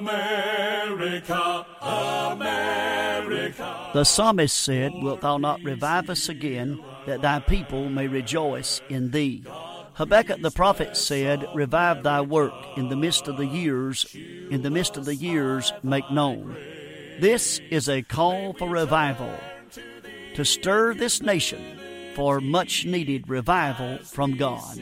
America, America. The psalmist said, "Wilt thou not revive us again, that thy people may rejoice in thee?" Habakkuk the prophet said, "Revive thy work in the midst of the years, in the midst of the years make known." This is a call for revival, to stir this nation for much needed revival from God.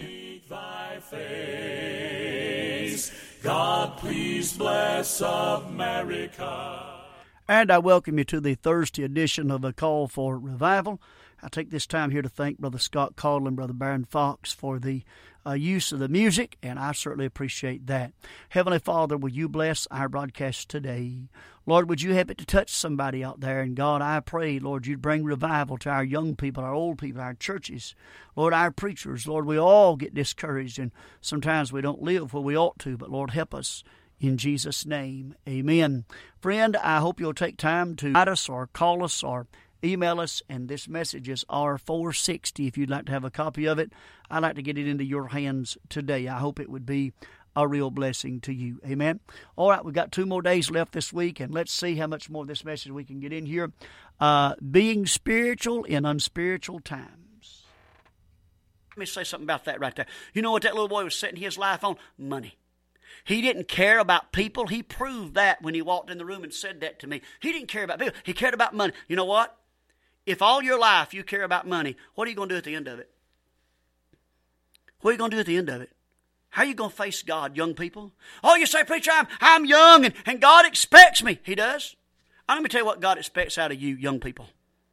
God, please bless America. And I welcome you to the Thursday edition of A Call for Revival. I take this time here to thank Brother Scott Caudle and Brother Baron Fox for the use of the music, and I certainly appreciate that. Heavenly Father, will you bless our broadcast today? Lord, would you help it to touch somebody out there? And God, I pray, Lord, you'd bring revival to our young people, our old people, our churches. Lord, our preachers. Lord, we all get discouraged, and sometimes we don't live where we ought to, but Lord, help us. In Jesus' name, amen. Friend, I hope you'll take time to write us or call us or email us, and this message is R460. If you'd like to have a copy of it, I'd like to get it into your hands today. I hope it would be a real blessing to you. Amen. All right, we've got 2 more days left this week, and let's see how much more of this message we can get in here. Being spiritual in unspiritual times. Let me say something about that right there. You know what that little boy was setting his life on? Money. He didn't care about people. He proved that when he walked in the room and said that to me. He didn't care about people. He cared about money. You know what? If all your life you care about money, what are you going to do at the end of it? What are you going to do at the end of it? How are you going to face God, young people? Oh, you say, "Preacher, I'm young and God expects me." He does. Let me tell you what God expects out of you, young people.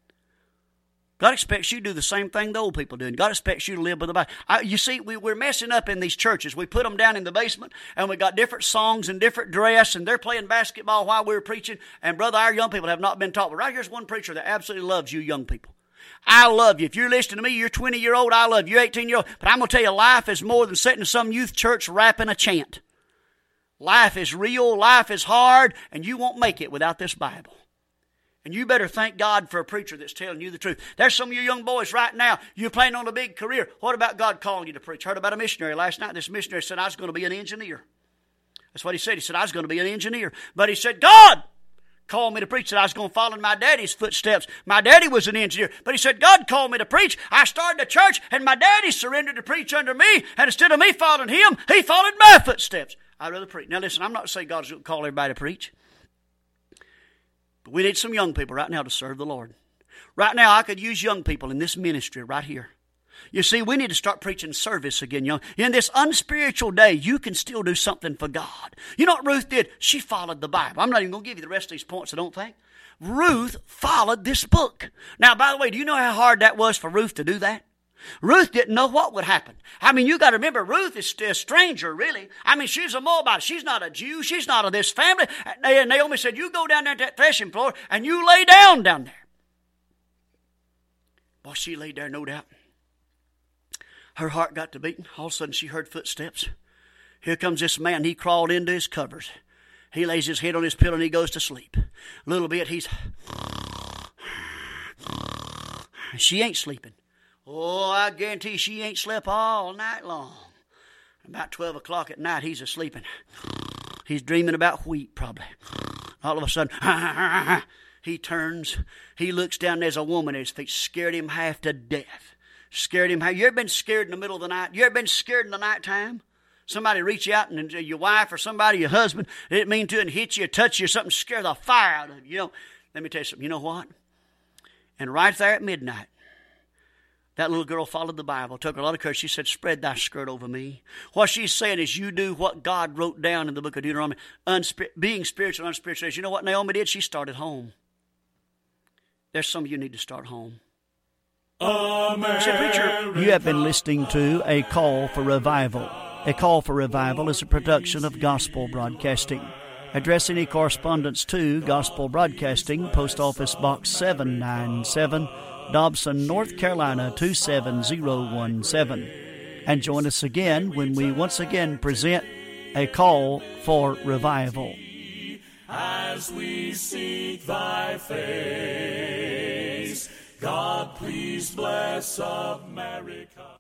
God expects you to do the same thing the old people do. And God expects you to live by the Bible. You see, we're messing up in these churches. We put them down in the basement, and we got different songs and different dress, and they're playing basketball while we're preaching. And, brother, our young people have not been taught. But right here's one preacher that absolutely loves you young people. I love you. If you're listening to me, you're 20-year-old, I love you. You're 18-year-old. But I'm going to tell you, life is more than sitting in some youth church rapping a chant. Life is real. Life is hard, and you won't make it without this Bible. And you better thank God for a preacher that's telling you the truth. There's some of you young boys right now, you're planning on a big career. What about God calling you to preach? Heard about a missionary last night. This missionary said, "I was going to be an engineer." That's what he said. He said, "I was going to be an engineer." But he said, "God called me to preach." He said, "I was going to follow in my daddy's footsteps." My daddy was an engineer. But he said, "God called me to preach. I started a church, and my daddy surrendered to preach under me. And instead of me following him, he followed my footsteps. I'd rather preach." Now listen, I'm not saying God's going to call everybody to preach. But we need some young people right now to serve the Lord. Right now, I could use young people in this ministry right here. You see, we need to start preaching service again, young. In this unspiritual day, you can still do something for God. You know what Ruth did? She followed the Bible. I'm not even going to give you the rest of these points, I don't think. Ruth followed this book. Now, by the way, do you know how hard that was for Ruth to do that? Ruth didn't know what would happen. I mean, you got to remember, Ruth is a stranger, really. I mean, she's a Moabite. She's not a Jew. She's not of this family. And Naomi said, "You go down there to that threshing floor and you lay down there." Boy, she laid there, no doubt. Her heart got to beating. All of a sudden, she heard footsteps. Here comes this man. He crawled into his covers. He lays his head on his pillow and he goes to sleep. A little bit, she ain't sleeping. Oh, I guarantee she ain't slept all night long. About 12 o'clock at night, he's asleep. He's dreaming about wheat, probably. All of a sudden, he turns. He looks down. There's a woman at his feet. Scared him half to death. Scared him half. You ever been scared in the middle of the night? You ever been scared in the nighttime? Somebody reach out and your wife or somebody, your husband, they didn't mean to, and hit you or touch you or something, scare the fire out of you. You know, let me tell you something. You know what? And right there at midnight, that little girl followed the Bible, took a lot of courage. She said, "Spread thy skirt over me." What she's saying is, you do what God wrote down in the book of Deuteronomy, being spiritual and unspiritual. You know what Naomi did? She started home. There's some of you need to start home. America. You have been listening to A Call for Revival. A Call for Revival is a production of Gospel Broadcasting. Address any correspondence to Gospel Broadcasting, Post Office Box 797, Dobson, North Carolina 27017. And join us again when we once again present A Call for Revival. As we seek thy face, God, please bless America.